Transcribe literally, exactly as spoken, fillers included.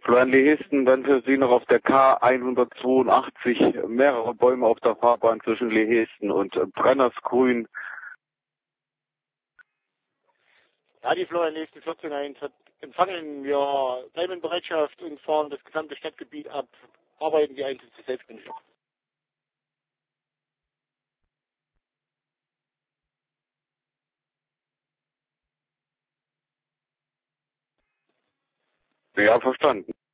Florian Lehesten, dann für Sie noch auf der K hundertzweiundachtzig mehrere Bäume auf der Fahrbahn zwischen Lehesten und Brennersgrün. Ja, die Florian Lehesten vierzehn eins hat empfangen. Wir bleiben in Bereitschaft und fahren das gesamte Stadtgebiet ab. Arbeiten die Einsätze selbstständig. Ja, verstanden.